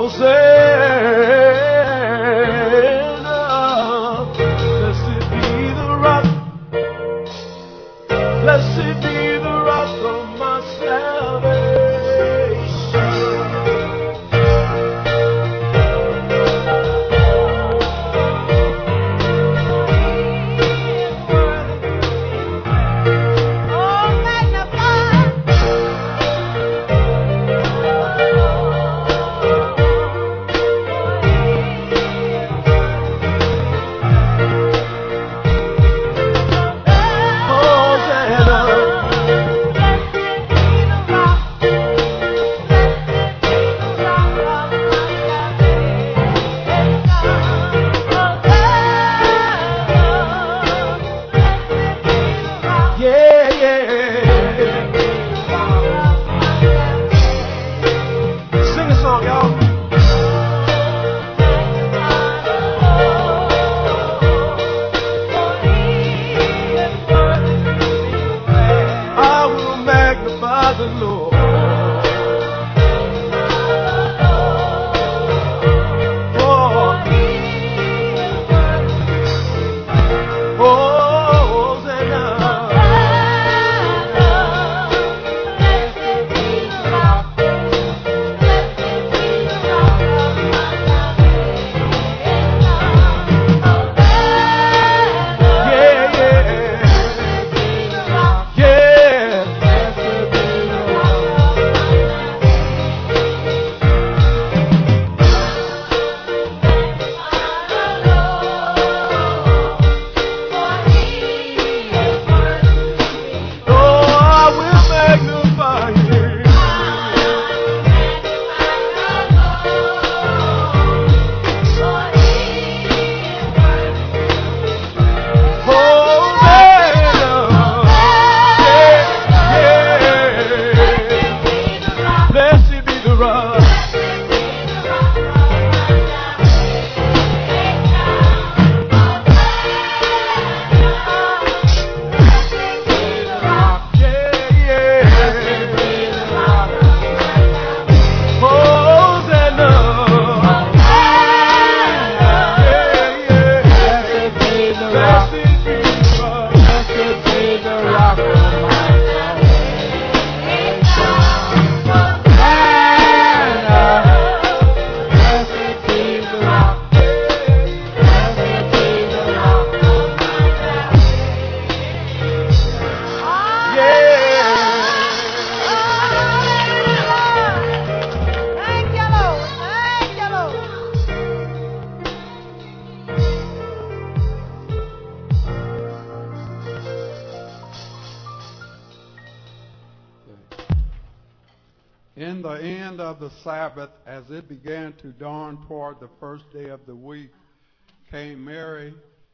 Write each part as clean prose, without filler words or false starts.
In the end of the Sabbath, as it began to dawn toward the first day of the week, came Mary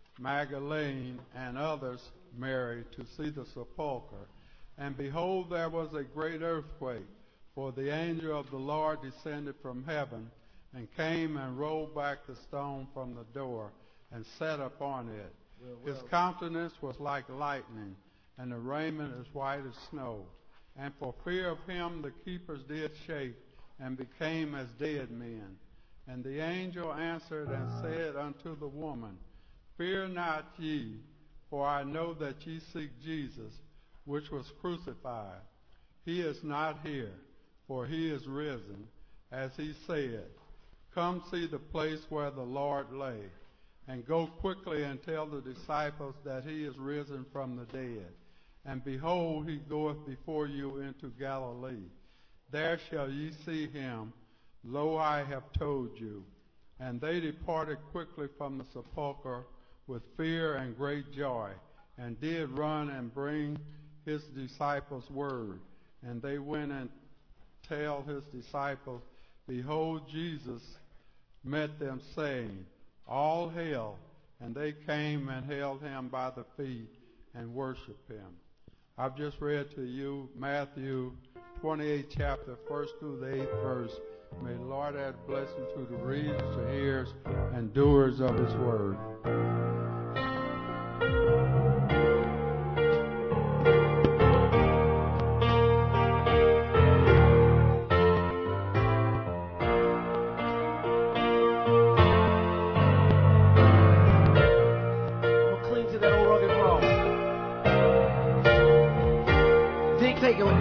Magdalene and others, Mary, to see the sepulchre. And behold, there was a great earthquake, for the angel of the Lord descended from heaven, and came and rolled back the stone from the door, and sat upon it. His countenance was like lightning, and the raiment as white as snow. And for fear of him the keepers did shake, and became as dead men. And the angel answered and said unto the woman, Fear not ye, for I know that ye seek Jesus, which was crucified. He is not here, for he is risen, as he said. Come see the place where the Lord lay, and go quickly and tell the disciples that he is risen from the dead. And behold, he goeth before you into Galilee. There shall ye see him. Lo, I have told you. And they departed quickly from the sepulchre with fear and great joy, and did run and bring his disciples word. And they went and tell his disciples, Behold, Jesus met them, saying, All hail. And they came and held him by the feet and worshiped him. I've just read to you Matthew 28 chapter, 1st through the 8th verse. May the Lord add blessing to the readers, to hearers, and doers of his word.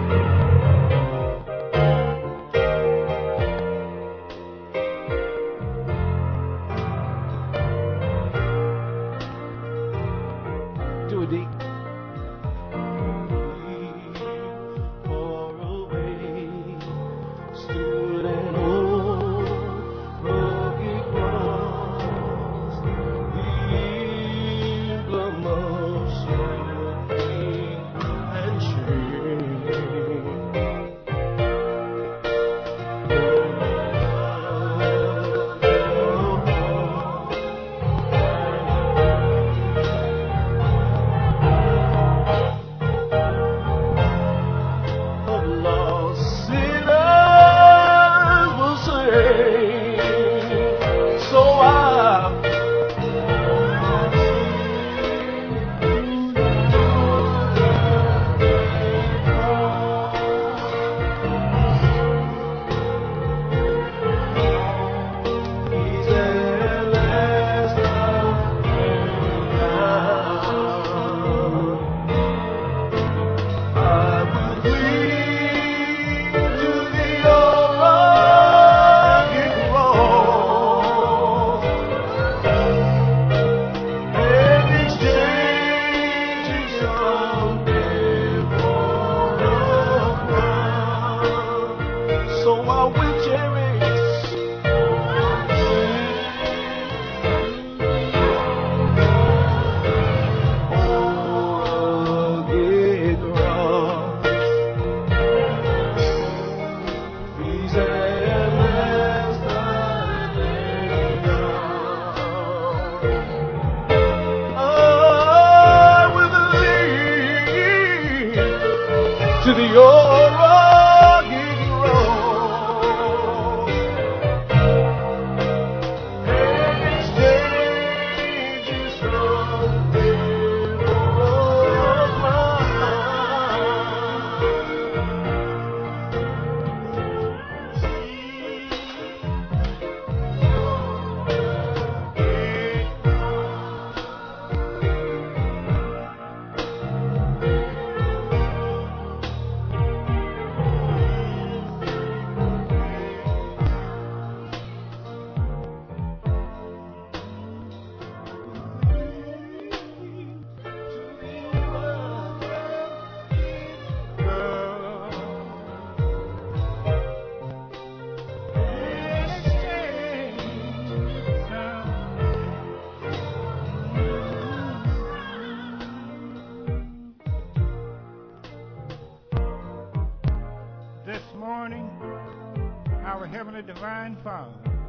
Divine Father,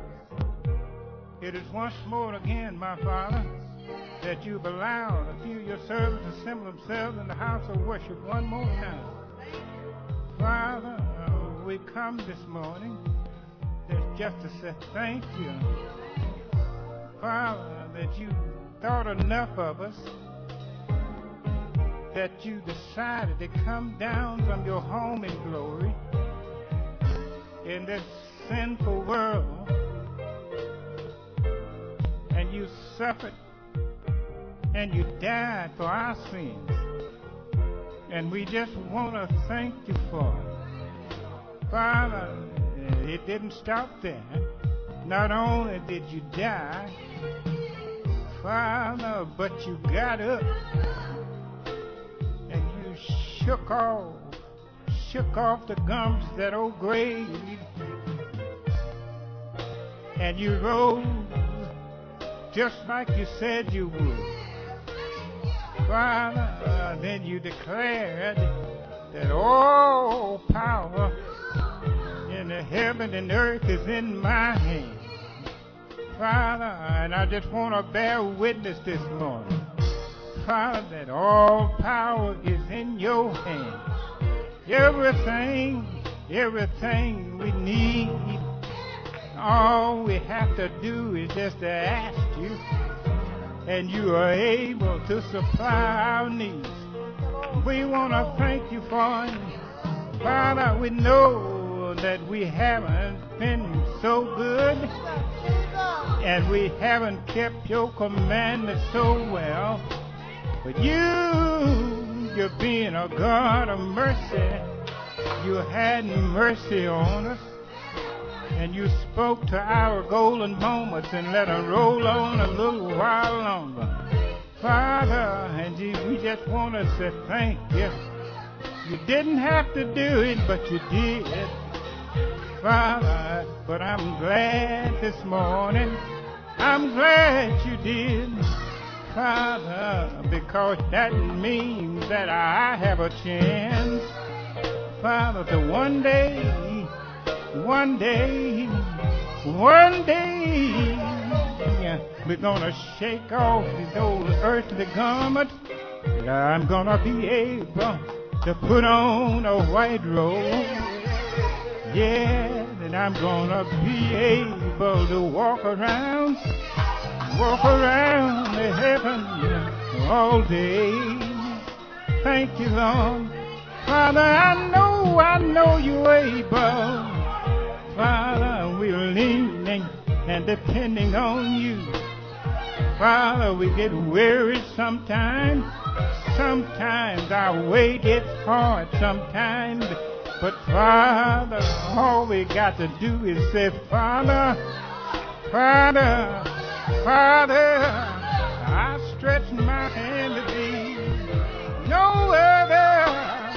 it is once more again, my Father, that you've allowed a few of your servants to assemble themselves in the house of worship one more time. Father, we come this morning just to say thank you, Father, that you thought enough of us, that you decided to come down from your home in glory in this sinful world, and you suffered and you died for our sins, and we just want to thank you for it. Father, it didn't stop there. Not only did you die, Father, but you got up and you shook off the gums of that old grave, and you rose just like you said you would. Father, then you declared that all power in the heaven and earth is in my hand. Father, and I just want to bear witness this morning, Father, that all power is in your hand. Everything we need, all we have to do is just to ask you, and you are able to supply our needs. We want to thank you for it. Father, we know that we haven't been so good, and we haven't kept your commandments so well, but you're being a God of mercy you had mercy on us, and you spoke to our golden moments and let them roll on a little while longer. Father, and we just want to say thank you. You didn't have to do it, but you did. Father, but I'm glad this morning. I'm glad you did. Father, because that means that I have a chance. Father, to one day, we're going to shake off these old earthly garments. And I'm going to be able to put on a white robe. Yeah, and I'm going to be able to walk around the heaven all day. Thank you, Lord. Father, I know you're able. Father, we're leaning and depending on you. Father, we get weary sometimes. Sometimes our way gets hard sometimes. But Father, all we got to do is say, Father, Father, Father, I stretch my hand to thee. No other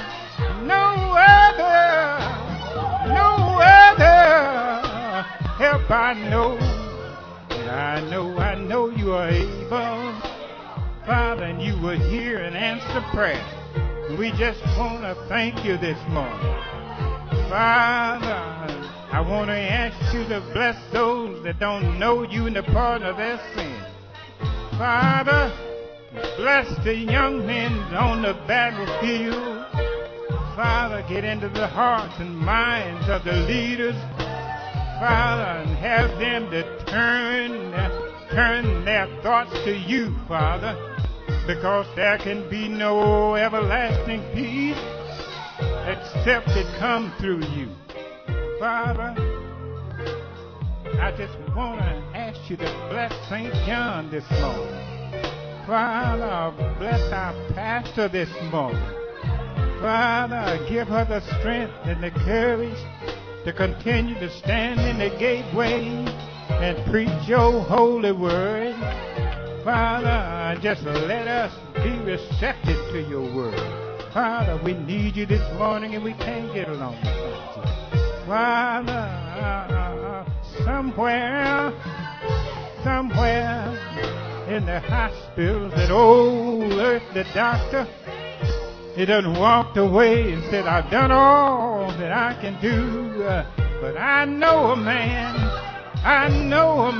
help I know. I know you are able, Father, and you will hear and answer prayer. We just want to thank you this morning. Father, I want to ask you to bless those that don't know you in the pardon of their sin. Father, bless the young men on the battlefield. Father, get into the hearts and minds of the leaders. Father, and have them to turn their thoughts to you, Father, because there can be no everlasting peace except it come through you. Father, I just want to ask you to bless St. John this morning. Father, bless our pastor this morning. Father, give her the strength and the courage to continue to stand in the gateway and preach your holy word. Father, just let us be receptive to your word. Father, we need you this morning and we can't get along without you. Father, somewhere in the hospitals, that old earthly doctor, he done walked away and said, I've done all that I can do. But I know a man. I know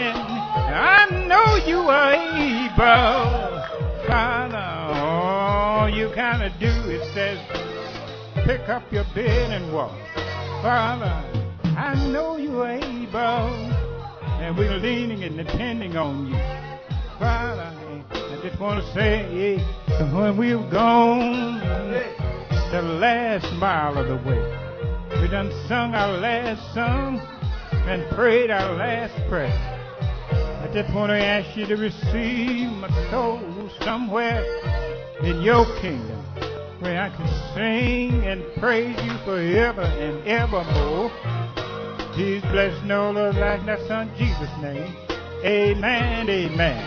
you are able. Father, all you gotta do is says, pick up your bed and walk. Father, I know you are able. And we're leaning and depending on you. Father, I just want to say, when we've gone the last mile of the way, we done sung our last song and prayed our last prayer. I just want to ask you to receive my soul somewhere in your kingdom, where I can sing and praise you forever and evermore. Please bless no Lord like that son Jesus' name. Amen, amen.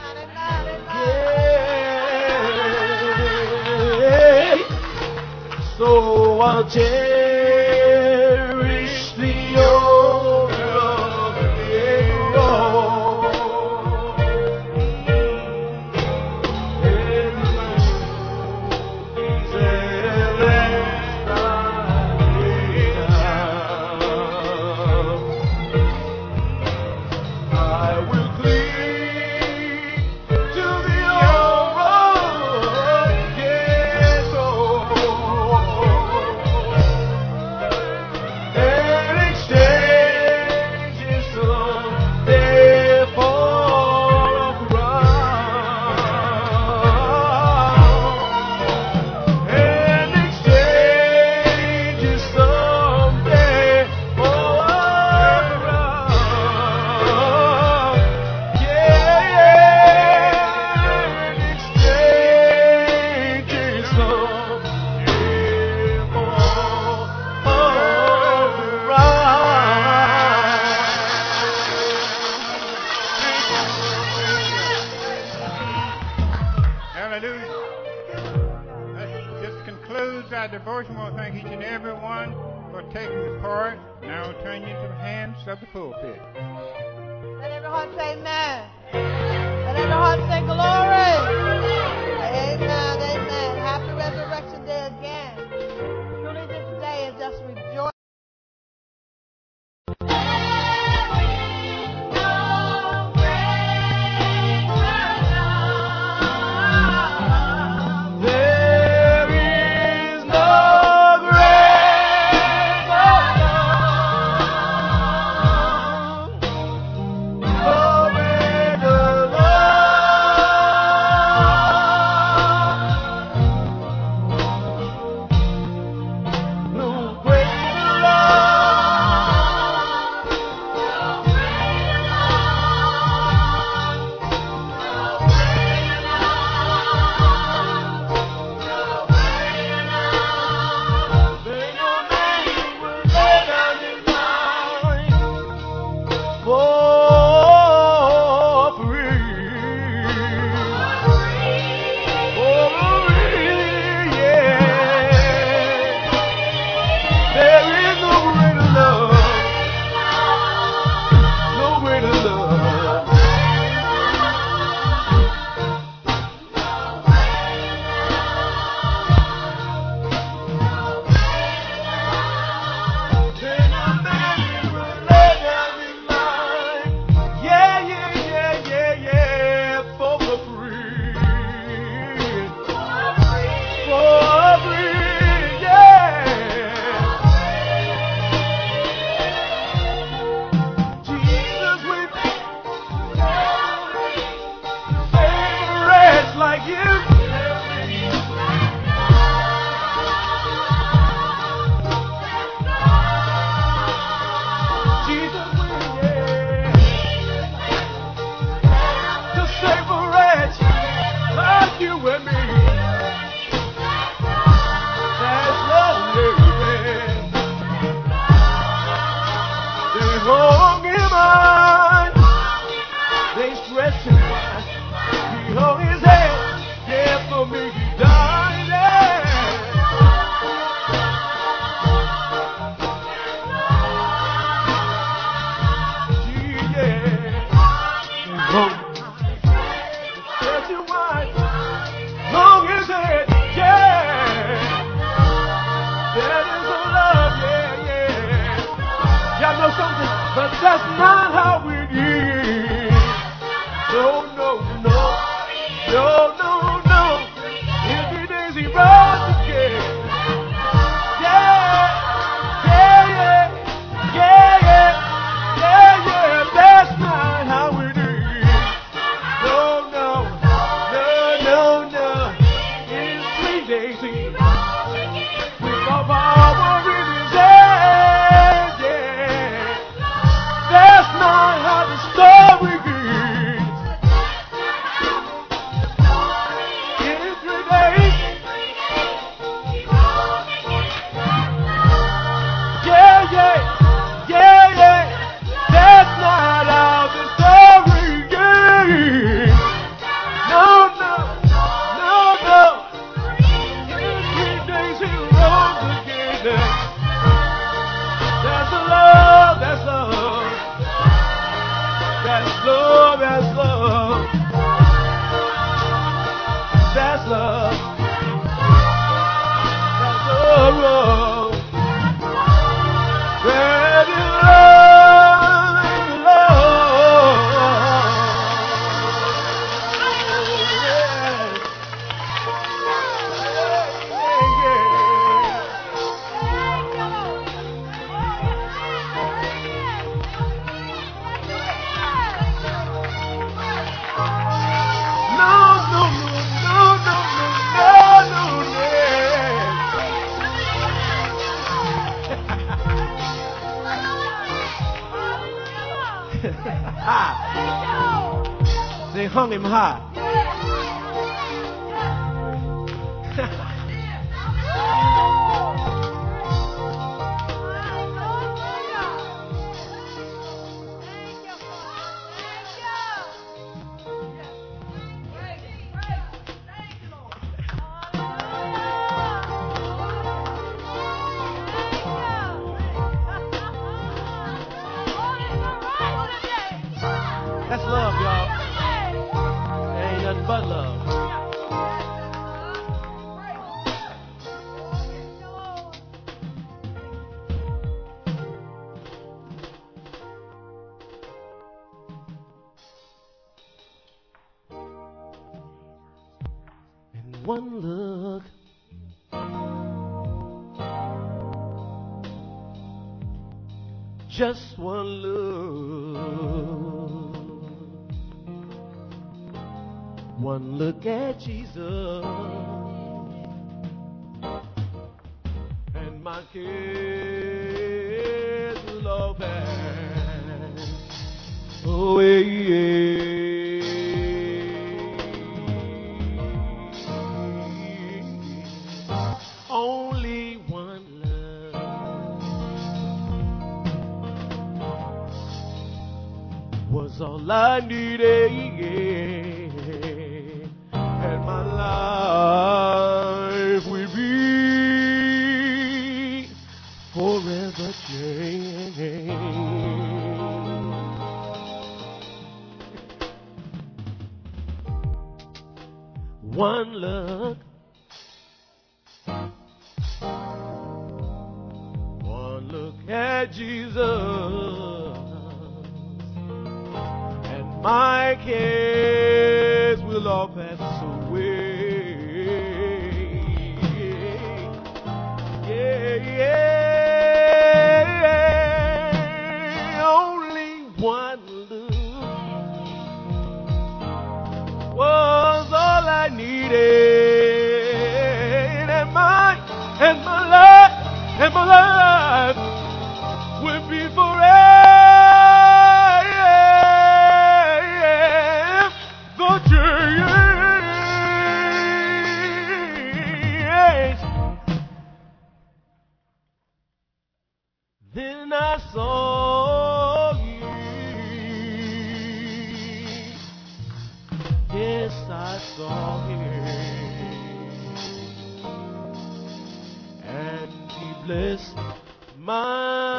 So I'll cherish the old for taking the part. Now I'll turn you into the hands of the pulpit. Let every heart say amen. Let every heart say glory. Amen, amen. Happy Resurrection Day again. Truly this day is just rejoicing. But that's not how it is. No, no, no. No, no, no. Every day he rose again. Yeah, yeah, yeah. Yeah, yeah. Yeah, yeah. That's not how it is. No, no. No, no, no. In 3 days he with all power in his hand. Yeah. That's not how the story is. In 3 days. Yeah, yeah. Yeah, yeah. That's not how the story is. No, no. No, no. In 3 days he rose again. That's the love, that's love. That's love, that's love. That's love. That's love. That is love, They hung him high. That's love, y'all. Ain't nothing but love. And one look, just one look. One look at Jesus, and my cares will all pass away. Only one love was all I needed. And my life will be forever changed. One look, one look at Jesus, and my cares will all pass away. Only one look was all I needed, and my life would be forever changed. Then I saw you. Yes, I saw him. And he blessed my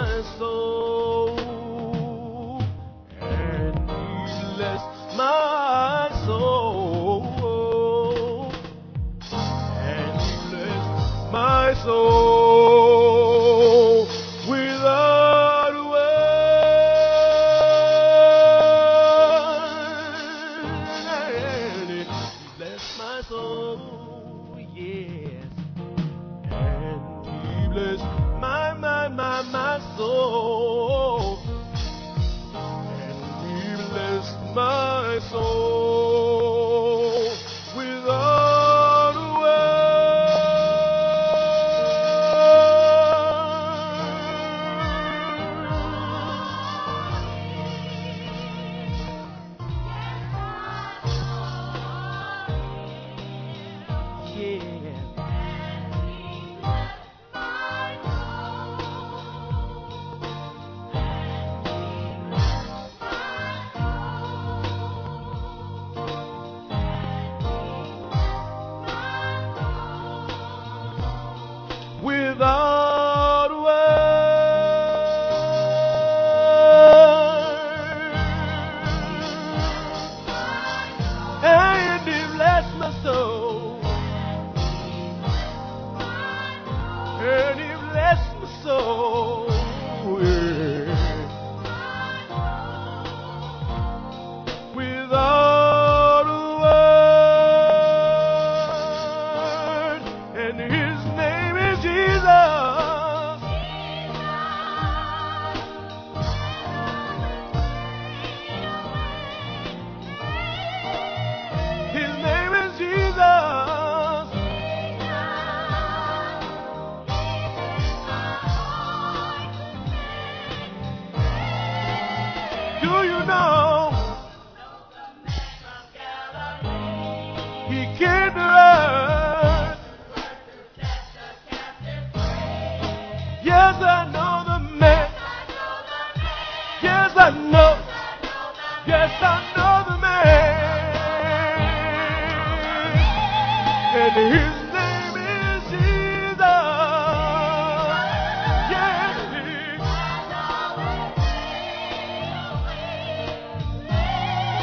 soul. And he blessed my soul. And he blessed my soul without a word. And he blessed my soul, yes. And he blessed my soul. And he blessed my soul without a word. Yeah. Without a word, and he blessed my soul, and he blessed my soul, yeah. Without a word, and his name is Jesus. His name is Jesus. Do you know he came to earth? Yes, I know the man. Yes, I know. Yes, I know the man. And his name is Jesus. Yes,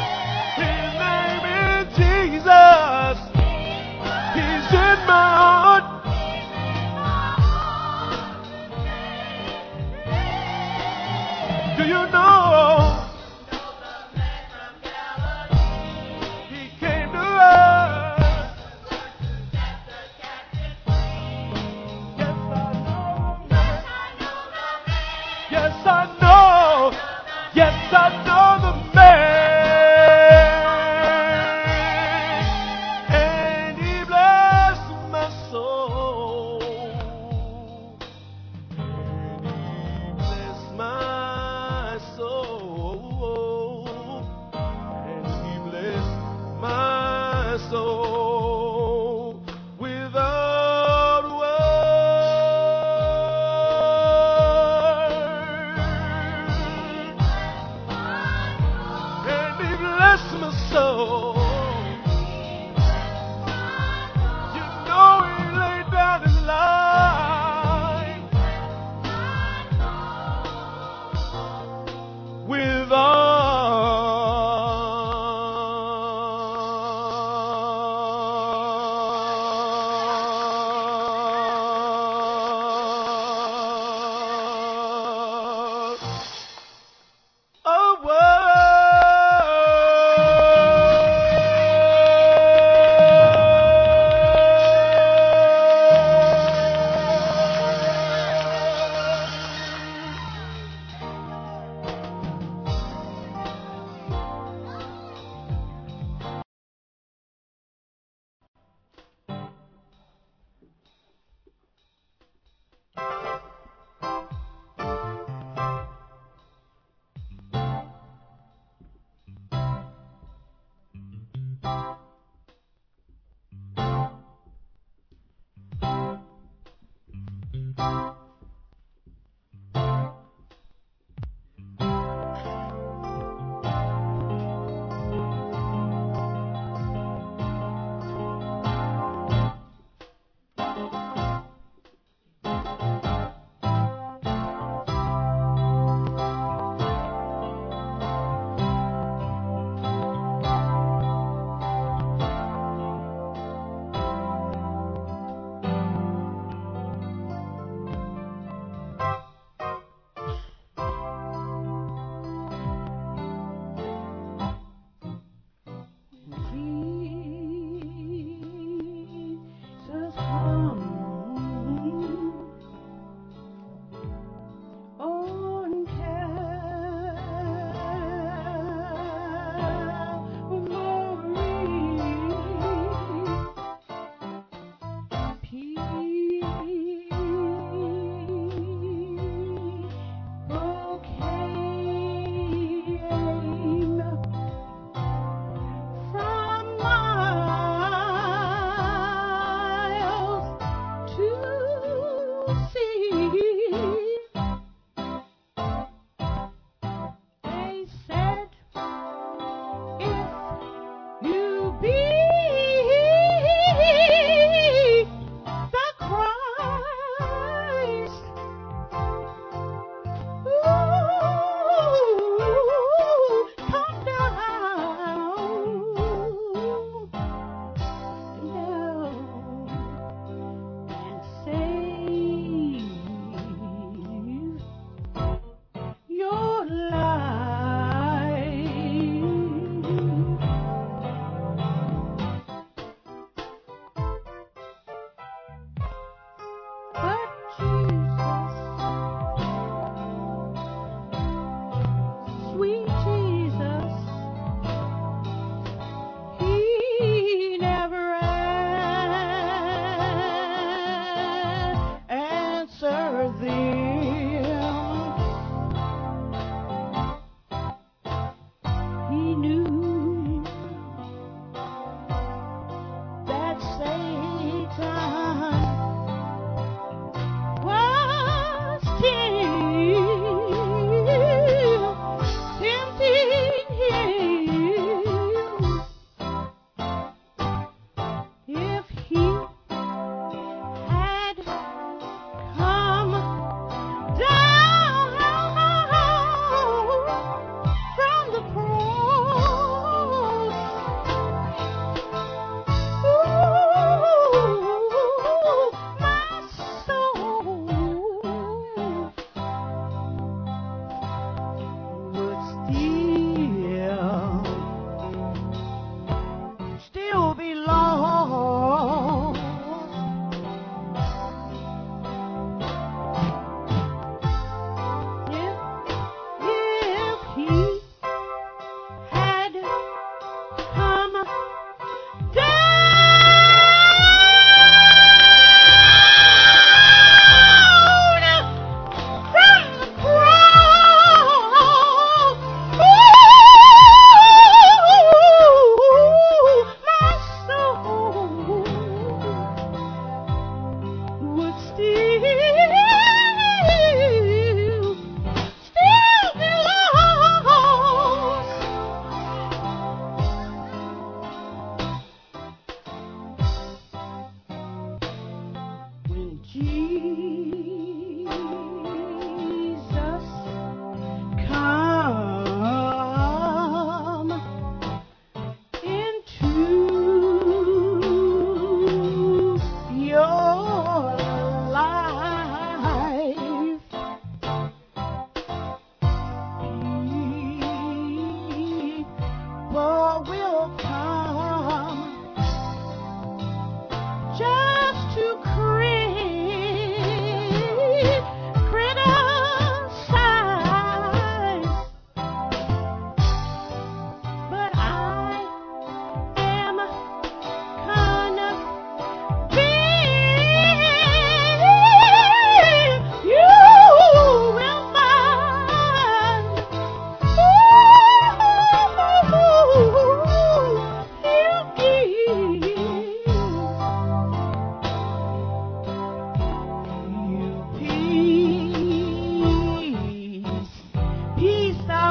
Do you know he came to us? Yes, I know the man. Yes, I know. Yes, I know the man. And he blessed my soul. And he blessed my soul. And he blessed my soul without word.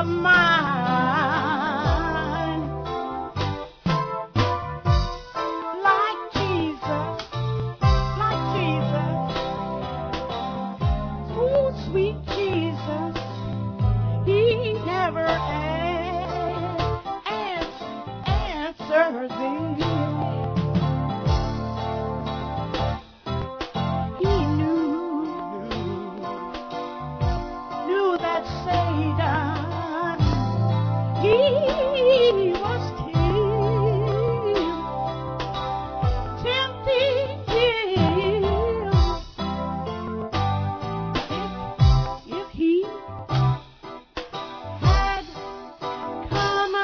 of mine. Like Jesus, oh sweet Jesus, he never answered thee. He knew that Satan, he was still tempting him. If he had come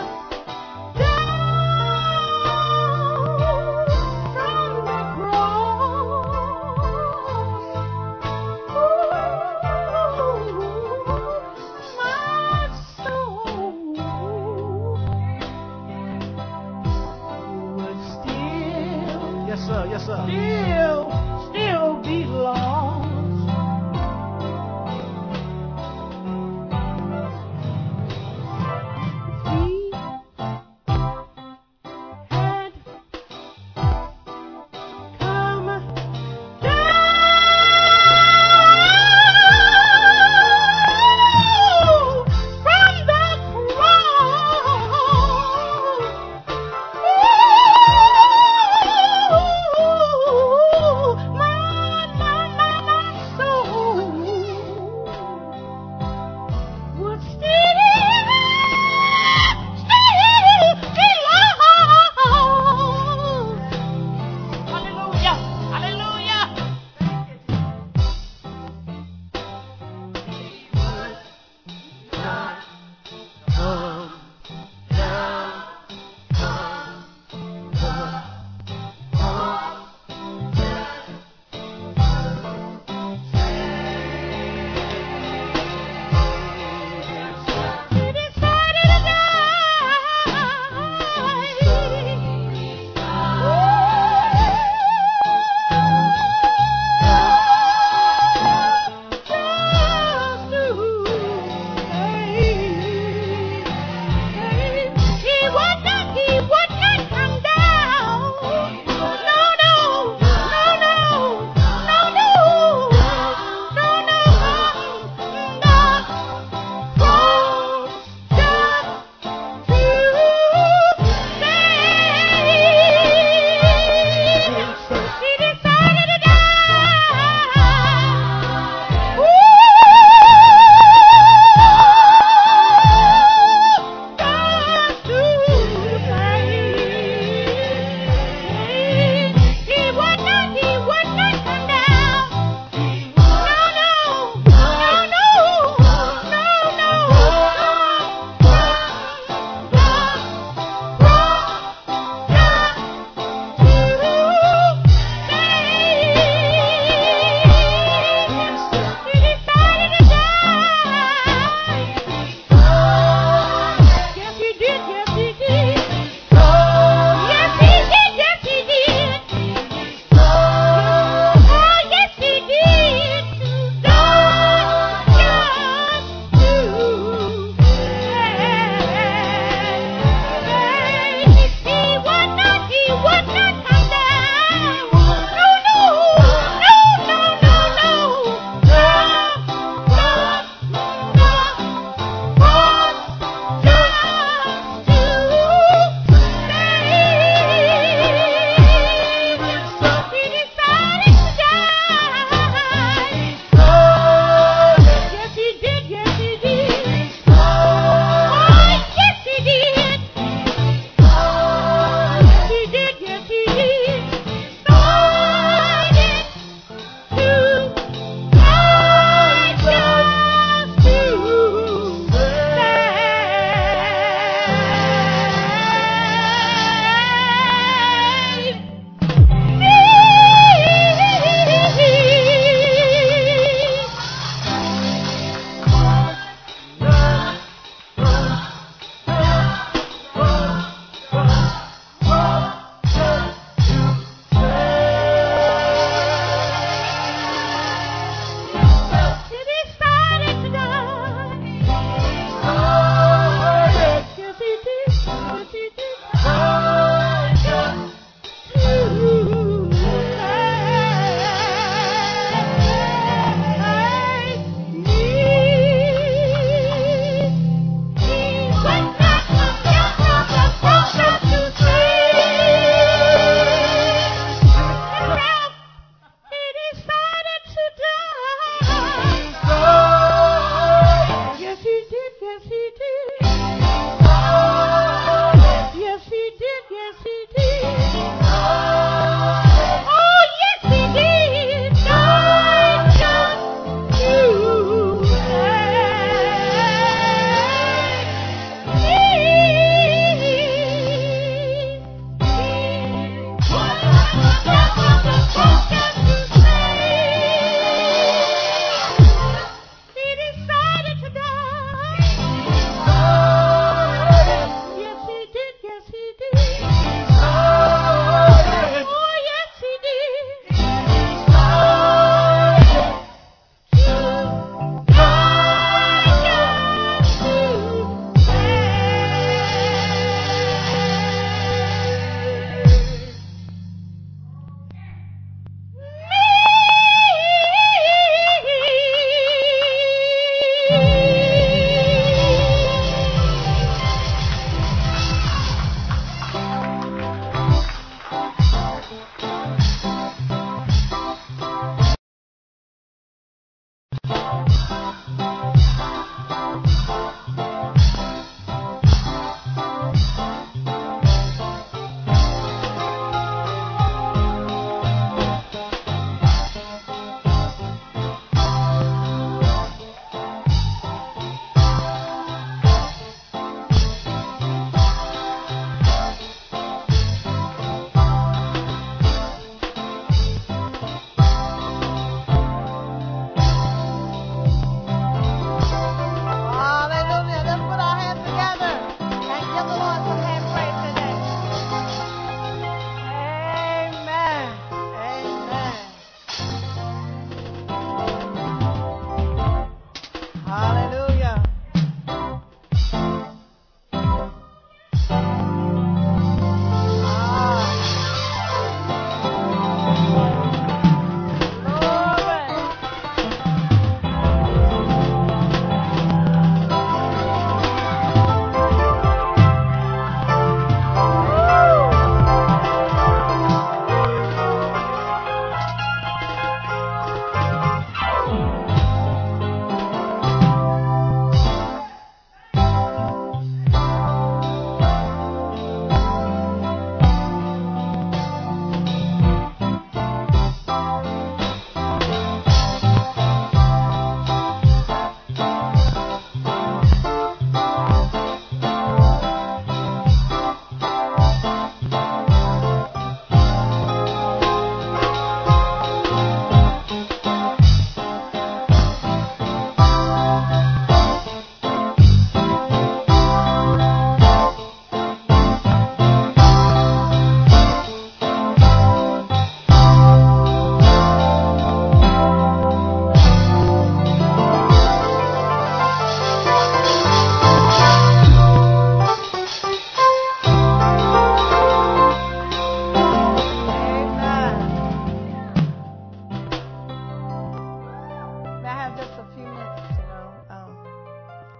down from the cross, my soul would still, Yes, sir. Yes, sir. still be lost. He had come down from the cross.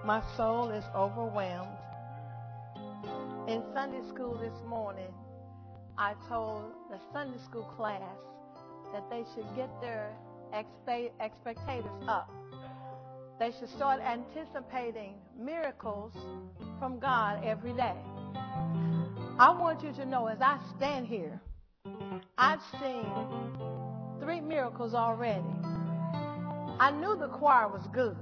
My soul is overwhelmed. In Sunday school this morning, I told the Sunday school class that they should get their expectators up. They should start anticipating miracles from God every day. I want you to know, as I stand here, I've seen 3 miracles already. I knew the choir was good.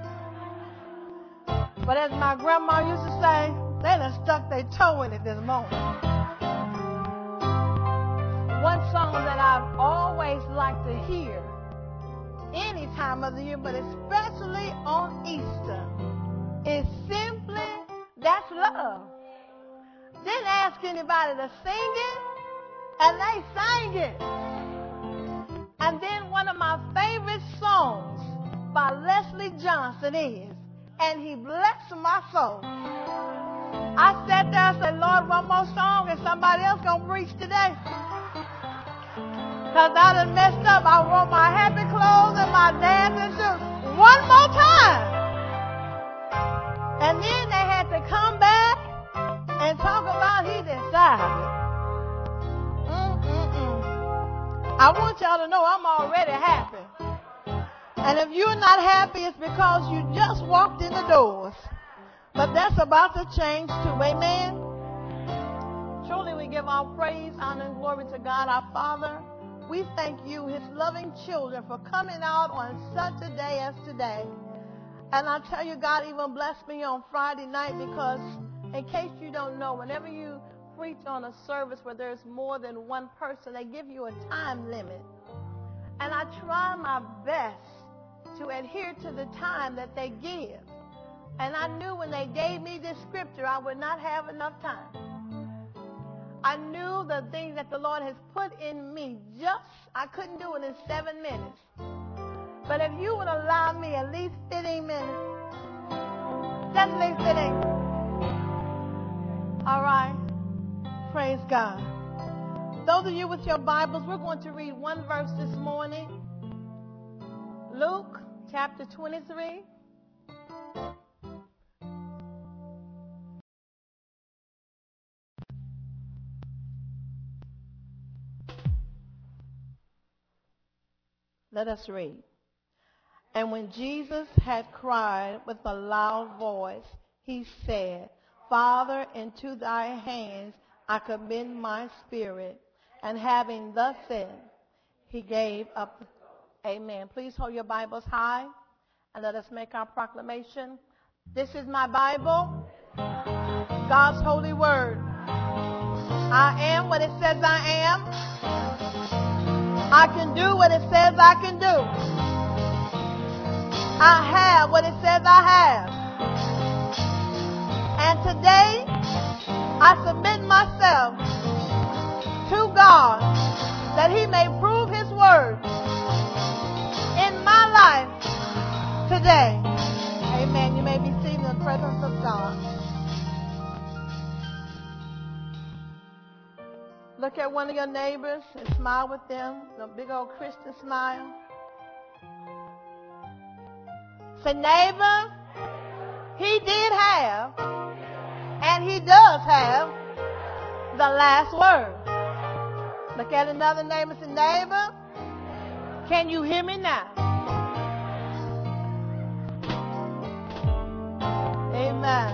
But as my grandma used to say, they done stuck their toe in it this morning. One song that I've always liked to hear any time of the year, but especially on Easter, is Simply That's Love. Didn't ask anybody to sing it, and they sang it. And then one of my favorite songs by Leslie Johnson is, And He Blessed My Soul. I sat there and said, Lord, one more song and somebody else going to preach today. Because I done messed up. I wore my happy clothes and my dancing shoes one more time. And then they had to come back and talk about He decided. I want y'all to know I'm already happy. And if you're not happy, it's because you just walked in the doors. But that's about to change too. Amen? Truly we give all praise, honor, and glory to God our Father. We thank you, His loving children, for coming out on such a day as today. And I tell you, God even blessed me on Friday night because, in case you don't know, whenever you preach on a service where there's more than one person, they give you a time limit. And I try my best to adhere to the time that they give. And I knew when they gave me this scripture, I would not have enough time. I knew the things that the Lord has put in me, I couldn't do it in 7 minutes. But if you would allow me at least 15 minutes, just at least 15. All right. Praise God. Those of you with your Bibles, we're going to read one verse this morning. Luke chapter 23. Let us read. And when Jesus had cried with a loud voice, He said, Father, into thy hands I commend my spirit. And having thus said, He gave up. Amen. Please hold your Bibles high and let us make our proclamation. This is my Bible, God's holy word. I am what it says I am. I can do what it says I can do. I have what it says I have. And today, I submit myself to God that He may prove His word in my life today. Amen. You may be seated in the presence of God. Look at one of your neighbors and smile with them, the big old Christian smile. Say, neighbor, He did have, and He does have, the last word. Look at another neighbor and say, neighbor, can you hear me now? Amen.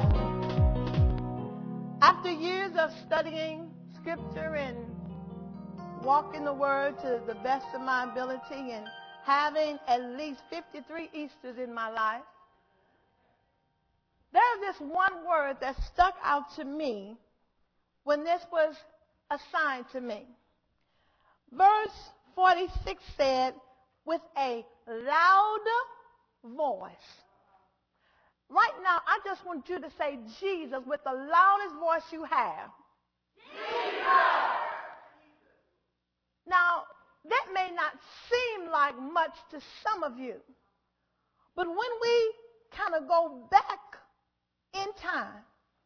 After years of studying Scripture and walking the Word to the best of my ability and having at least 53 Easters in my life, there's this one word that stuck out to me when this was assigned to me. Verse 46 said, with a loud voice. Right now, I just want you to say Jesus with the loudest voice you have. Jesus! Now, that may not seem like much to some of you, but when we kind of go back in time,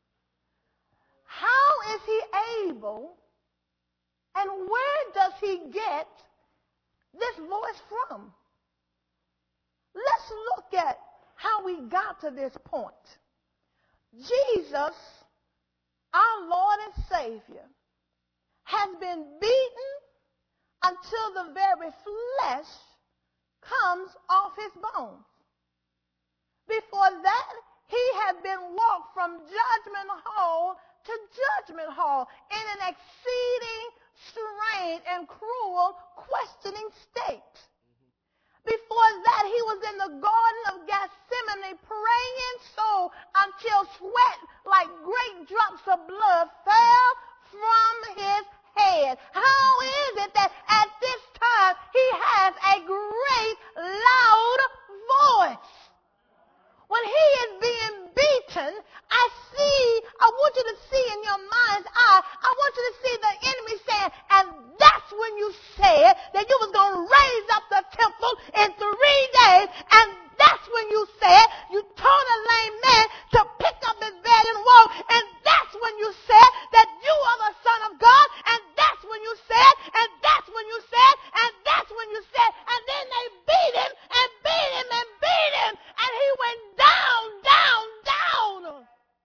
how is He able and where does He get this voice from? Let's look at how we got to this point. Jesus, our Lord and Savior, has been beaten until the very flesh comes off his bones. Before that, he had been walked from judgment hall to judgment hall in an exceeding strained and cruel questioning state. Before that, he was in the Garden of Gethsemane praying so until sweat like great drops of blood fell from his head. How is it that at this time he has a great loud voice? When he is being beaten, I want you to see in your mind's eye, I want you to see the enemy saying, and that's when you said that you was going to raise up the temple in 3 days, and that's when you said you told a lame man to pick up his bed and walk, and that's when you said that you are the Son of God, and that's when you said, and that's when you said, and that's when you said, and then they beat him and beat him and beat him, and he went down, down, down.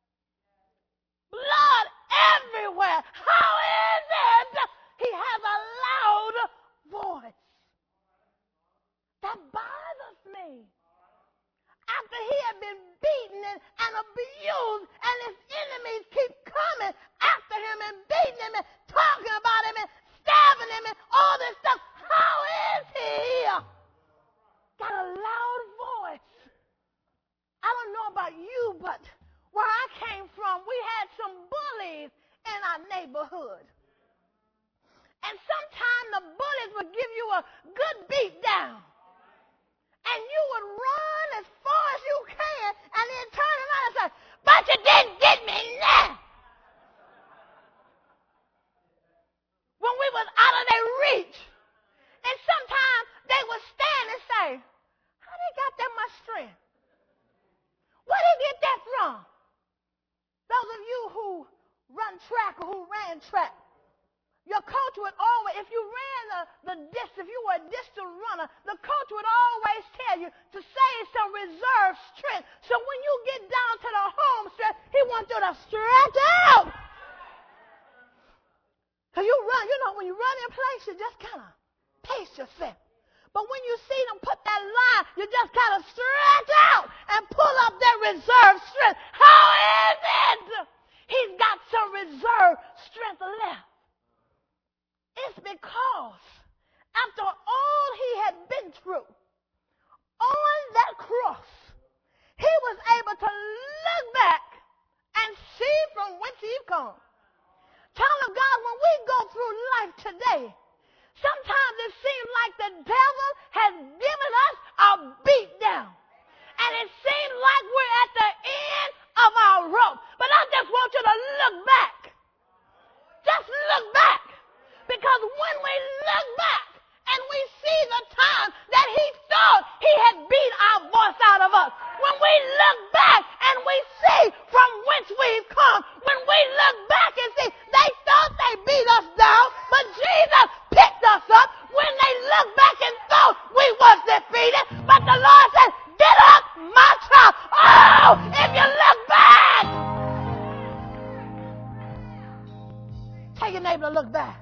Blood everywhere. How is it he has a loud voice? That bothers me. After he had been beaten and abused, and his enemies keep coming after him and beating him and talking about him and stabbing him and all this stuff, how is he got a loud voice? I don't know about you, but where I came from, we had some bullies in our neighborhood. And sometimes the bullies would give you a good beat down. And you would run as far as you can and then turn around and say, but you didn't get me now. When we was out of their reach. And sometimes they would stand and say, how they got that much strength? Where did they get that from? Those of you who run track or who ran track, your coach would always, if you ran if you were a distance runner, the coach would always tell you to say it's a reserve strength. So when you get down to the home stretch, he wants you to stretch out. Because you run, when you run in place, you just kind of pace yourself. But when you see them put that line, you just kind of stretch out and pull up that reserve strength. How is it? He's got some reserve strength left. It's because after all he had been through on that cross, he was able to look back and see from whence he come. Child of God, when we go through life today, sometimes it seems like the devil has given us a beat down. And it seems like we're at the end of our rope. But I just want you to look back. Just look back. Because when we look back and we see the time that he thought he had beat our voice out of us, when we look back and we see from whence we've come, when we look back and see they thought they beat us down, but Jesus picked us up. When they look back and thought we was defeated, but the Lord said, get up, my child. Oh, if you look back. Tell your neighbor to look back.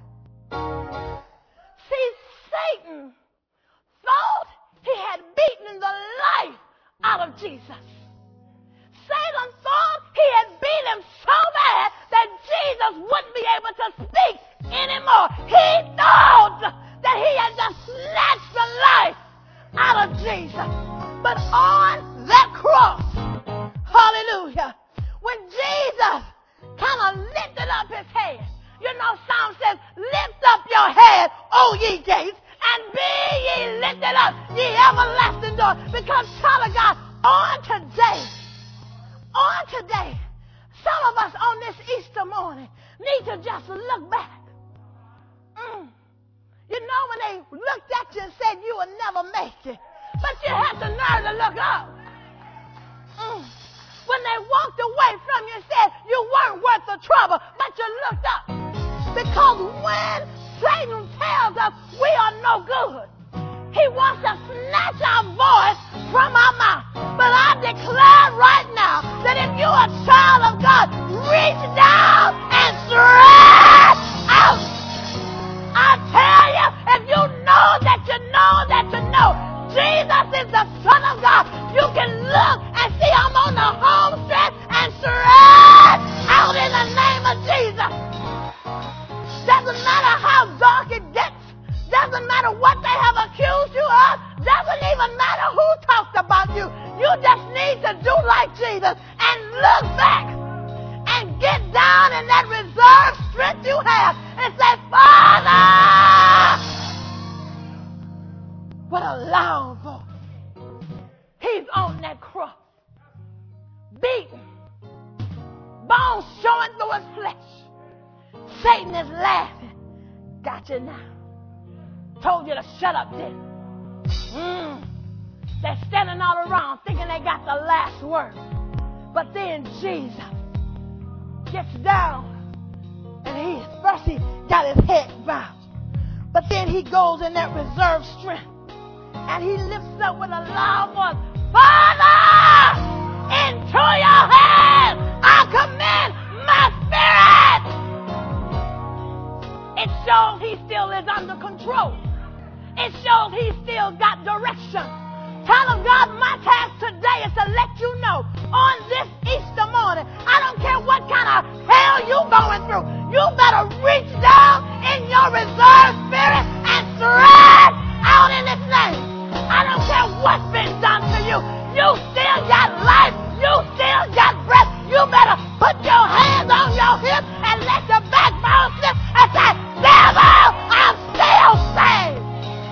See, Satan thought he had beaten the life out of Jesus. Satan thought he had beat him so bad that Jesus wouldn't be able to speak anymore. He thought that he had just snatched the life out of Jesus. But on that cross, hallelujah, when Jesus kind of lifted up his head, Psalm says, lift up your head, O ye gates, and be ye lifted up, ye everlasting doors. Because, child of God, on today, some of us on this Easter morning need to just look back. You know when they looked at you and said you would never make it, but you had the nerve to look up. When they walked away from you and said you weren't worth the trouble, but you looked up. Because when Satan tells us we are no good, he wants to snatch our voice from our mouth. But I declare right now that if you're a child of God, reach down and stretch out. I tell you, if you know that you know that you know Jesus is the Son of God, you can look and see I'm on the home stretch and stretch out in the name of Jesus. Doesn't matter how dark it gets. Doesn't matter what they have accused you of. Doesn't even matter who talked about you. You just need to do like Jesus and look back and get down in that reserve strength you have and say, Father, what a loud voice. He's on that cross, beaten, bones showing through his flesh. Satan is laughing. Got you now. Told you to shut up, didn't They're standing all around thinking they got the last word. But then Jesus gets down and first he got his head bowed. But then he goes in that reserve strength and he lifts up with a loud voice, Father, into your hands I commend my spirit. It shows he still is under control. It shows he still got direction. Child of God, my task today is to let you know on this Easter morning, I don't care what kind of hell you're going through, you better reach down in your reserve spirit and stretch out in his name. I don't care what's been done to you. You still got life. You still got breath. You better put your hands on your hips and let your backbone slip and say, devil, I'm still saved.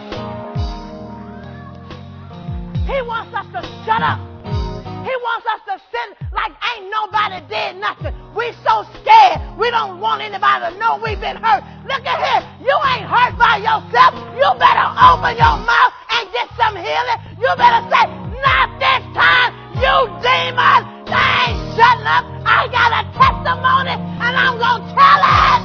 He wants us to shut up. He wants us to sit like ain't nobody did nothing. We so scared. We don't want anybody to know we've been hurt. Look at here. You ain't hurt by yourself. You better open your mouth and get some healing. You better say, not this time, you demon. They ain't shutting up. I got a testimony and I'm going to tell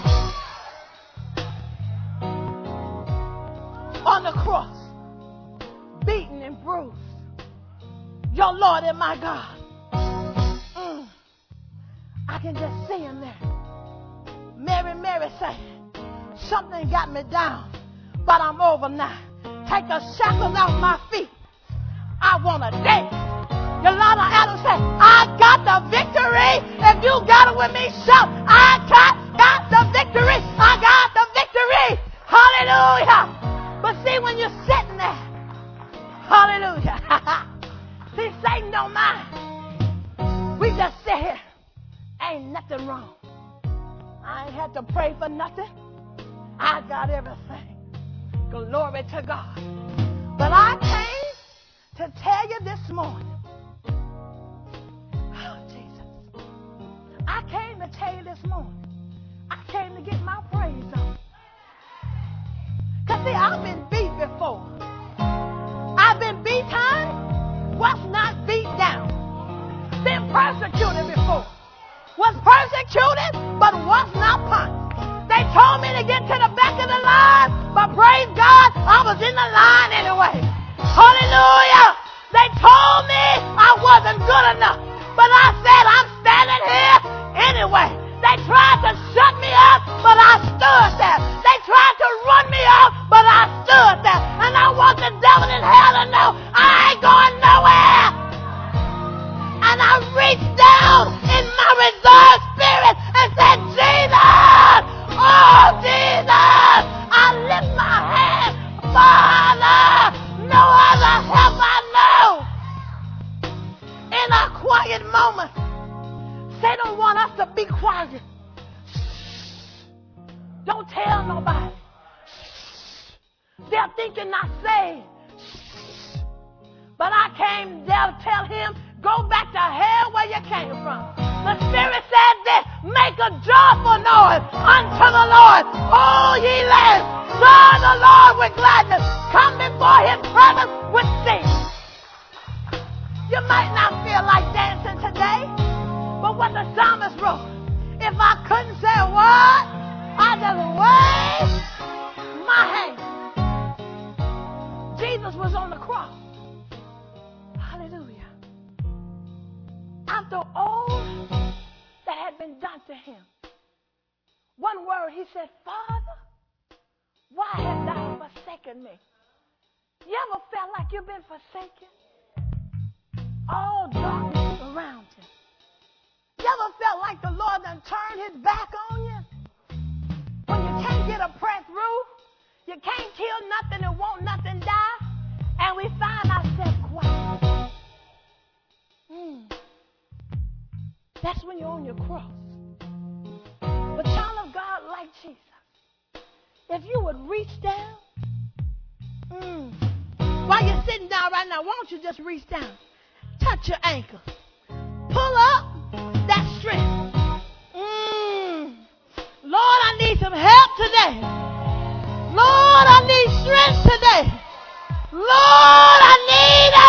it. On the cross, beaten and bruised. Your Lord and my God. I can just see him there. Mary said, something got me down, but I'm over now. Take the shackles off my feet. I want to dance. Yolanda Adams said, I got the victory. If you got it with me, shout, I got the victory. I got the victory. Hallelujah. But see, when you're sitting there, hallelujah. See, Satan don't mind. We just sit here. Ain't nothing wrong. I ain't had to pray for nothing. I got everything. Glory to God. But I came to tell you this morning. Oh, Jesus. I came to tell you this morning. I came to get my praise on. Because see, I've been beat before. I've been beaten. Was not beat down. Been persecuted before. Was persecuted, but was not punished. They told me to get to the back of the line, but praise God, I was in the line anyway. Hallelujah. They told me I wasn't good enough, but I said I'm standing here anyway. They tried to shut me up, but I stood there. They tried to run me off, but I stood there. And I want the devil in hell to know I ain't going nowhere. And I reached down in my reserve spirit and said, Jesus, oh Jesus, I lift my hand, Father, no other help I know. In a quiet moment, they don't want us to be quiet. Don't tell nobody. They'll think you're not saved. But I came there to tell him, go back to hell where you came from. The Spirit said this, make a joyful noise unto the Lord. All ye lands, serve the Lord with gladness. Come before his presence with singing. You might not feel like dancing today. But what the psalmist wrote, if I couldn't say a word, I just wave my hand. Jesus was on the cross. Hallelujah. after all that had been done to him, one word, he said, Father, why hast thou forsaken me? You ever felt like you've been forsaken? All darkness around you. You ever felt like the Lord done turned his back on you? When you can't get a prayer through, you can't kill nothing and won't nothing die, and we find ourselves quiet. That's when you're on your cross. But child of God, like Jesus, if you would reach down, while you're sitting down right now, why don't you just reach down, touch your ankle, pull up that strength. Lord, I need some help today. Lord, I need strength today. Lord, I need.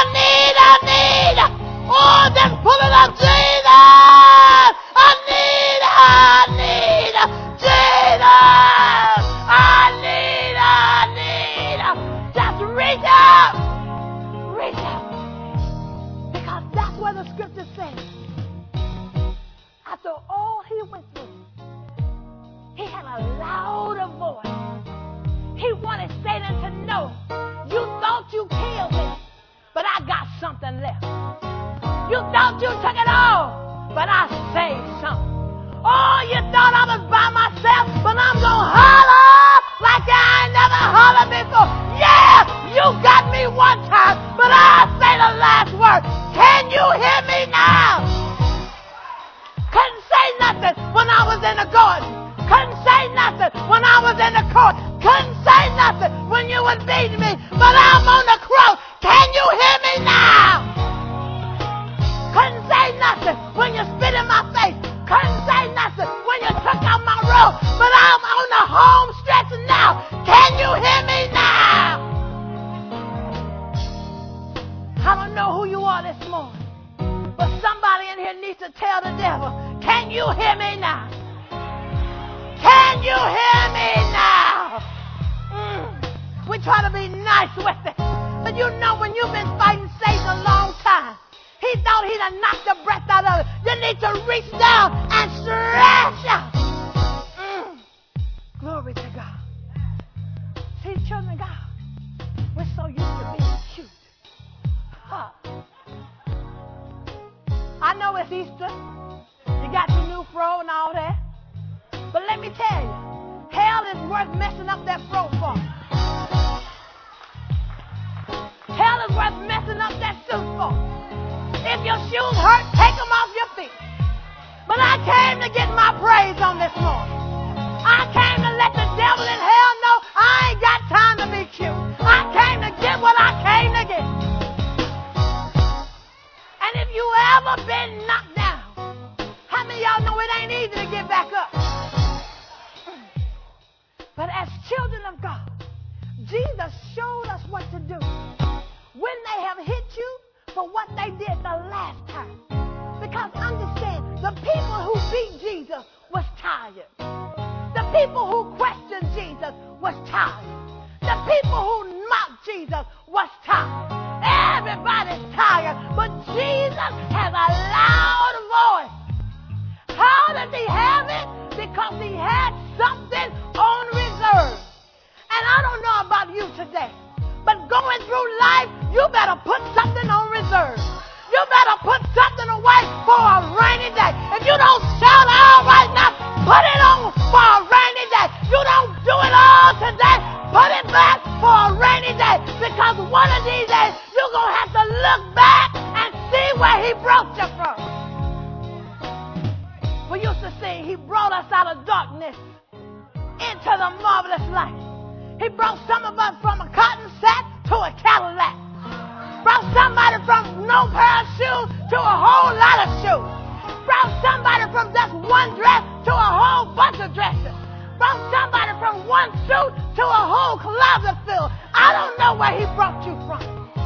Oh, just pull it up, Jesus. I need. Jesus. I need. Just reach out. Because that's what the scripture says. After all he went through, he had a louder voice. He wanted Satan to know, you thought you killed me, but I got something left. You thought you took it all, but I saved something. Oh, you thought I was by myself, but I'm going to holler like I ain't never hollered before. Yeah, you got me one time, but I'll say the last word. Can you hear me now? Couldn't say nothing when I was in the garden. Couldn't say nothing when I was in the court. Couldn't say nothing when you was beating me, but I'm on the cross. Can you hear me now? Couldn't say nothing when you spit in my face. Couldn't say nothing when you took out my robe, but I'm on the home stretch now. Can you hear me now? I don't know who you are this morning, but somebody in here needs to tell the devil, can you hear me now? Can you hear me now? We try to be nice with it. But you know when you've been fighting Satan a long time, he thought he'd have knocked the breath out of it. You need to reach down and stretch out. Glory to God. See, children of God, we're so used to being cute. I know it's Easter. You got your new fro and all that. But let me tell you, hell is worth messing up that fro for. Hell is worth messing up that suit for. If your shoes hurt, take them off your feet. But I came to get my praise on this morning. I came to let the devil in hell know I ain't got time to be cute. I came to get what I came to get. And if you ever been knocked down, how many of y'all know it ain't easy to get back up? But as children of God, Jesus showed us what to do when they have hit you for what they did the last time. Because understand, the people who beat Jesus was tired. The people who questioned Jesus was tired. The people who mocked Jesus was tired. Everybody's tired, but Jesus has a loud voice. How did he have it? Because he had something on reserve. And I don't know about you today, but going through life, you better put something on reserve. You better put something away for a rainy day. If you don't shout out right now, put it on for a rainy day. You don't do it all today, put it back for a rainy day. Because one of these days, you're going to have to look back and see where he brought you from. We used to sing, he brought us out of darkness into the marvelous light. He brought some of us from a cotton sack to a Cadillac. Brought somebody from no pair of shoes to a whole lot of shoes. Brought somebody from just one dress to a whole bunch of dresses. Brought somebody from one suit to a whole closet full. I don't know where he brought you from.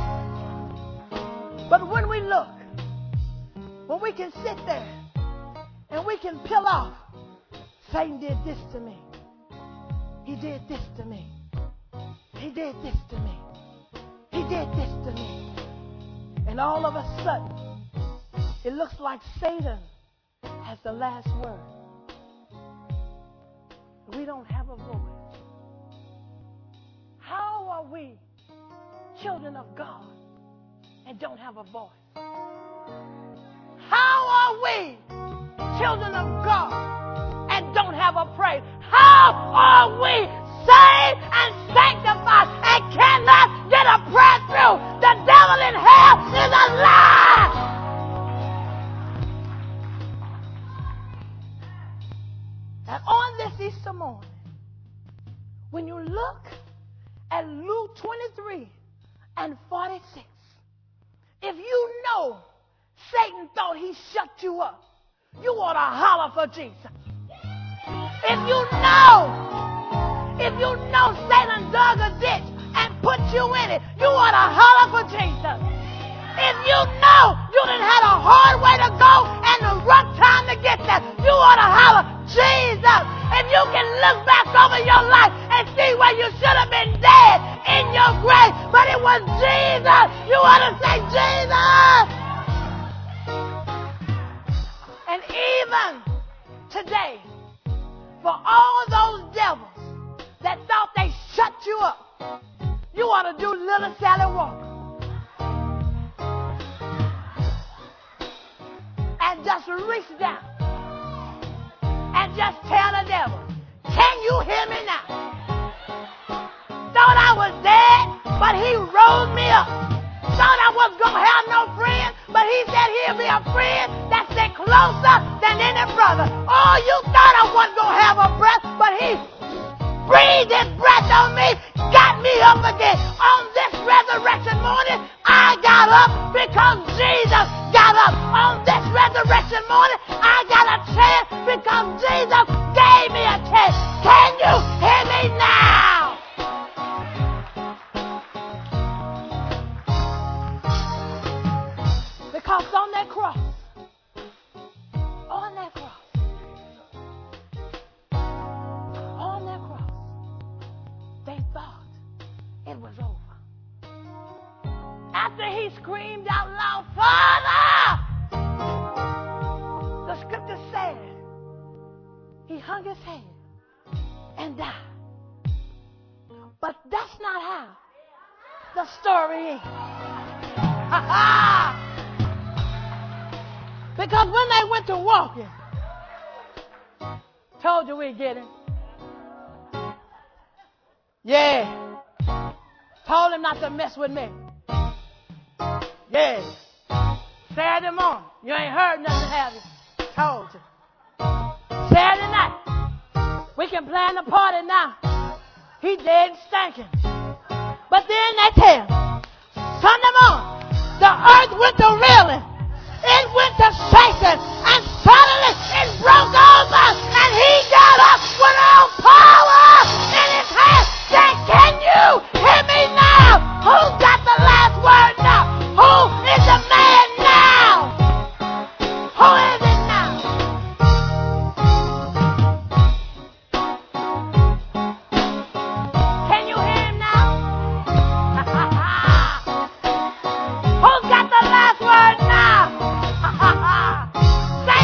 But when we look, when we can sit there and we can peel off, Satan did this to me. He did this to me. He did this to me. He did this to me. And all of a sudden, It looks like Satan has the last word. We don't have a voice. How are we children of God and don't have a voice? How are we children of God and don't have a praise? How are we saved and sanctified and cannot get a prayer through? The devil in hell is a lie. And on this Easter morning, when you look at Luke 23 and 46, if you know Satan thought he shut you up, you ought to holler for Jesus. If you know Satan dug a ditch and put you in it, you ought to holler for Jesus. If you know you done had a hard way to go and a rough time to get there, you ought to holler, Jesus. If you can look back over your life and see where you should have been dead in your grave, but it was Jesus, you ought to say, Jesus. And even today, for all those devils that thought they shut you up, you ought to do little Sally Walker. And just reach down and just tell the devil, can you hear me now? Thought I was dead, but he rose me up. Thought I was going to have no friends, but he said he'll be a friend that stick closer than any brother. Oh, you thought I wasn't going to have a breath, but he breathed his breath on me, got me up again. On this resurrection morning, I got up because Jesus got up. On this resurrection morning, I got a chance because Jesus gave me a chance. Can you hear me now? Because on that cross, they thought it was over. After he screamed out loud, Father! The scripture said he hung his head and died. But that's not how the story ends. Because when they went to walking, told you we'd get him. Yeah. Told him not to mess with me. Yeah. Saturday morning, you ain't heard nothing, have you? Told you. Saturday night, we can plan the party now. He dead and stinking. But then they tell him, Sunday morning, the earth went to reeling. It went to shaking, and suddenly it broke over, and he got up with all power in his hand. Said, can you hear me now? Who got the last word now? Who is the man now? Who is it now? Can you hear him now? Who's got the last word now? Say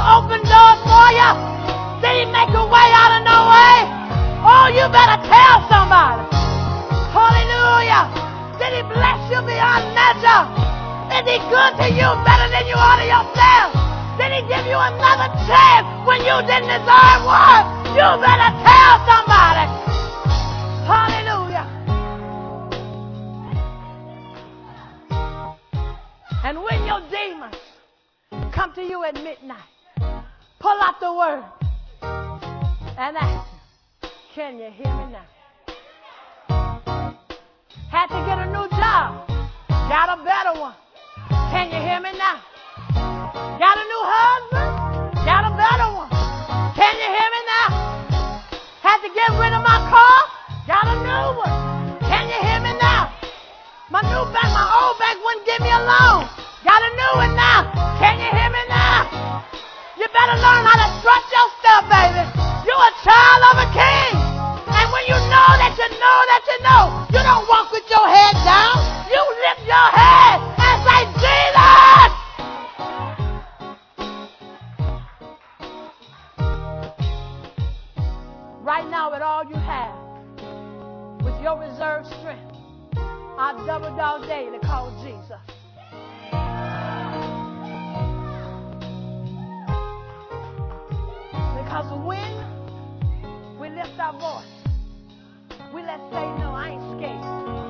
open doors for you? Did he make a way out of no way? Oh, you better tell somebody. Hallelujah. Did he bless you beyond measure? Is he good to you better than you are to yourself? Did he give you another chance when you didn't deserve one? You better tell somebody. Hallelujah. And when your demons come to you at midnight, pull out the word and ask him, can you hear me now? Had to get a new job, got a better one. Can you hear me now? Got a new husband, got a better one. Can you hear me now? Had to get rid of my car, got a new one. Can you hear me now? My old bank wouldn't give me a loan. Got a new one now. Can you hear me now? You better learn how to strut your stuff, baby. You're a child of a king. And when you know that you know that you know, you don't walk with your head down. You lift your head and say, Jesus! Right now, with all you have, with your reserve strength, I double dog dare to call Jesus. Because when we lift our voice, we let Satan know I ain't scared.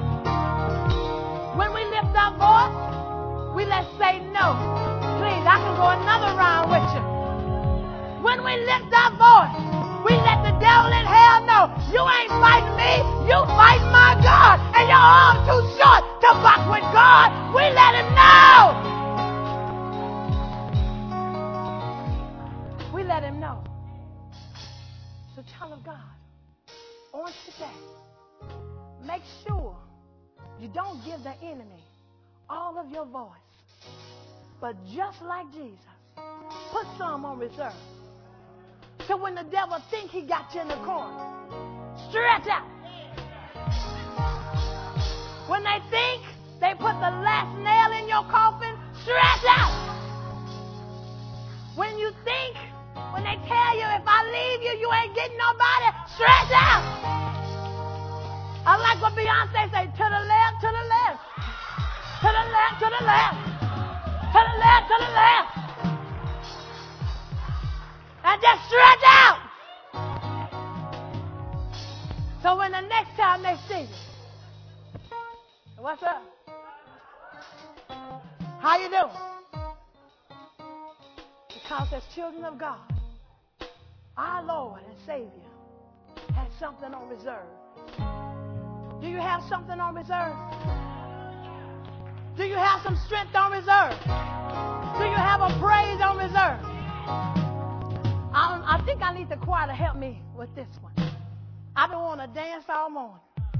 When we lift our voice, we let Satan know, please, I can go another round with you. When we lift our voice, we let the devil in hell know, you ain't fighting me, you fighting my God, and your arm's too short to buck with God. We let him know. We let him know. So, child of God, on today, make sure you don't give the enemy all of your voice, but just like Jesus, put some on reserve. So when the devil think he got you in the corner, stretch out. When they think they put the last nail in your coffin, stretch out. When you think, when they tell you if I leave you, you ain't getting nobody, stretch out. I like what Beyonce say, to the left, to the left, to the left, to the left, to the left, to the left. And just stretch out. So when the next time they see you, what's up? How you doing? Because as children of God, our Lord and Savior has something on reserve. Do you have something on reserve? Do you have some strength on reserve? Do you have a praise on reserve? I think I need the choir to help me with this one. I've been wanting to dance all morning.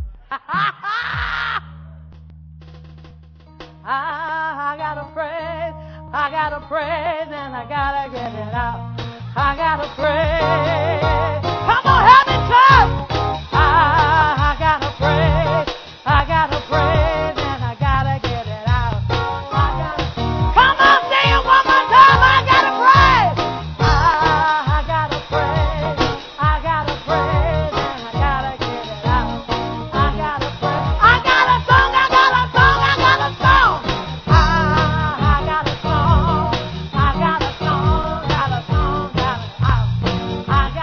I gotta praise, and I gotta get it out. I gotta praise. Come on, help me, church. I gotta praise, and I gotta get it out. Come on, sing it one more time. I gotta praise. I gotta praise, and I gotta get it out. I gotta praise. I got a song, I got a song, I got a song. I got a song, I got a song, got a song, got a song.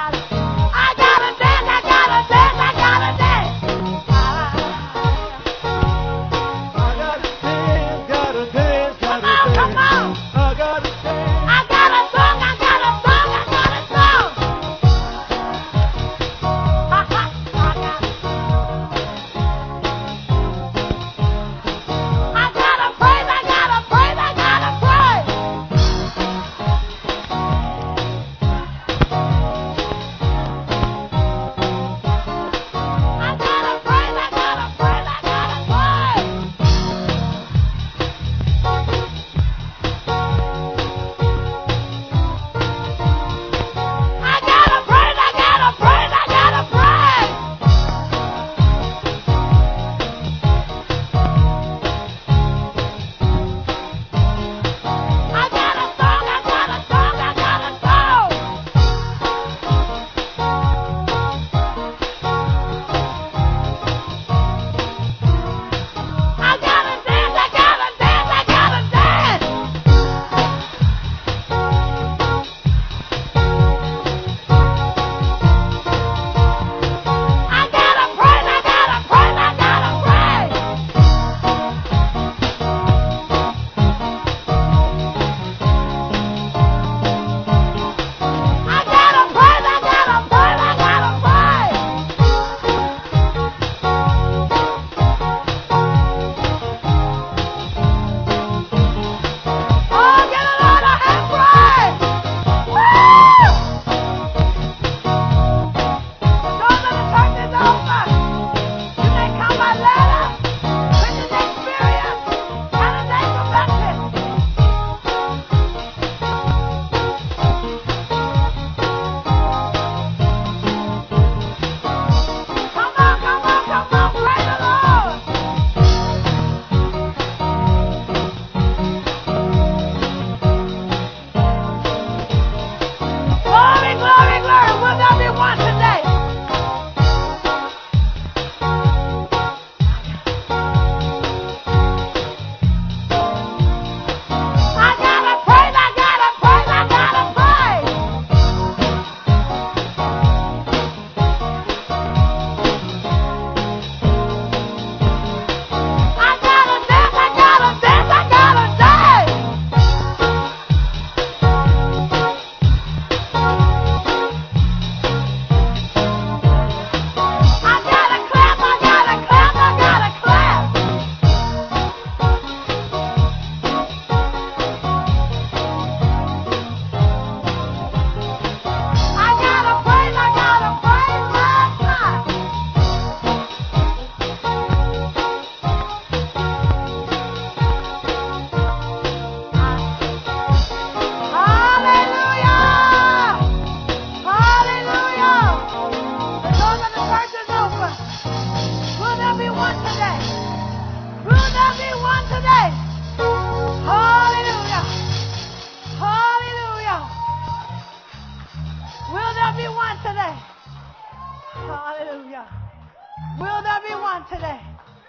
Hallelujah. Will there be one today?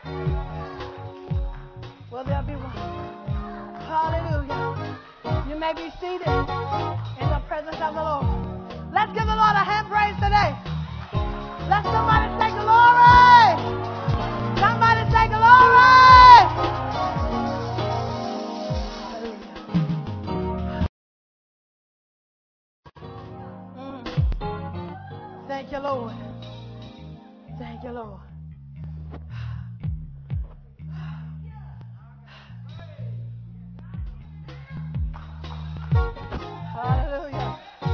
Will there be one? Hallelujah. You may be seated in the presence of the Lord. Let's give the Lord a hand praise today. Let somebody say glory. Somebody say glory. Hallelujah. Thank you, Lord. Thank you, Lord. Hallelujah.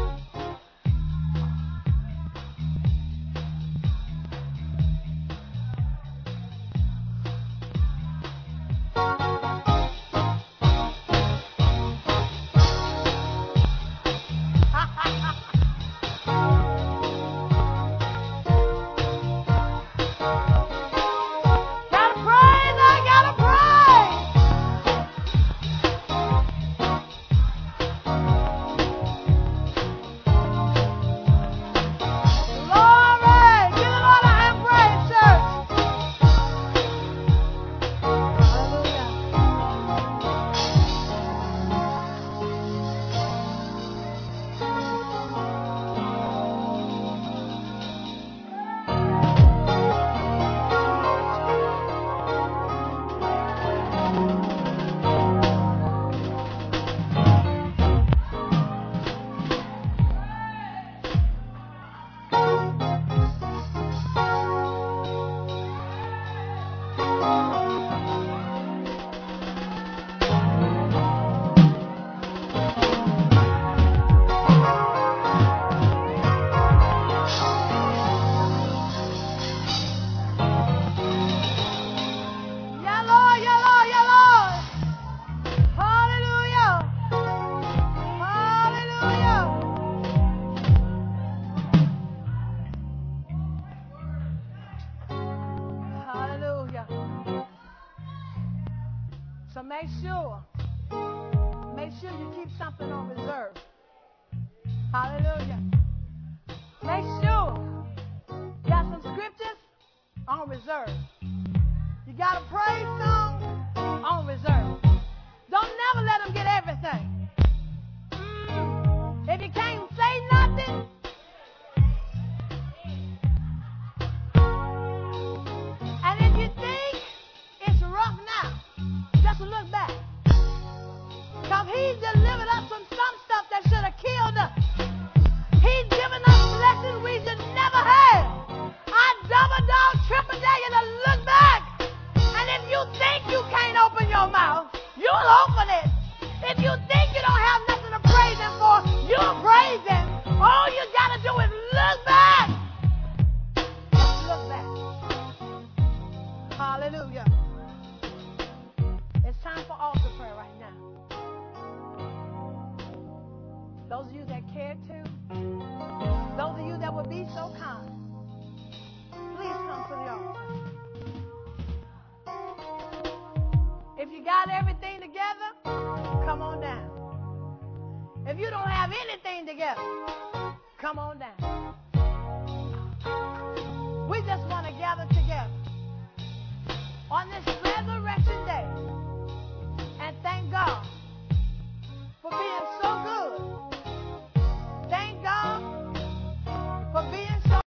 So make sure you keep something on reserve. Hallelujah. Make sure you got some scriptures on reserve. You got a praise song on reserve. Don't never let them get everything. If you can't say nothing, and if you think it's rough now, just look back. Because he's delivered us from some stuff that should have killed us. He's given us blessings we should never have. I double dog, triple dare you to look back. And if you think you can't open your mouth, you'll open it. If you think you don't have nothing to praise him for, you'll praise him. All you got to do is look back. Just look back. Hallelujah. It's time for altar prayer right now. Those of you that care to, those of you that would be so kind, please come to the altar. If you got everything together, come on down. If you don't have anything together, come on down. We just want to gather together on this resurrection day and thank God for being so good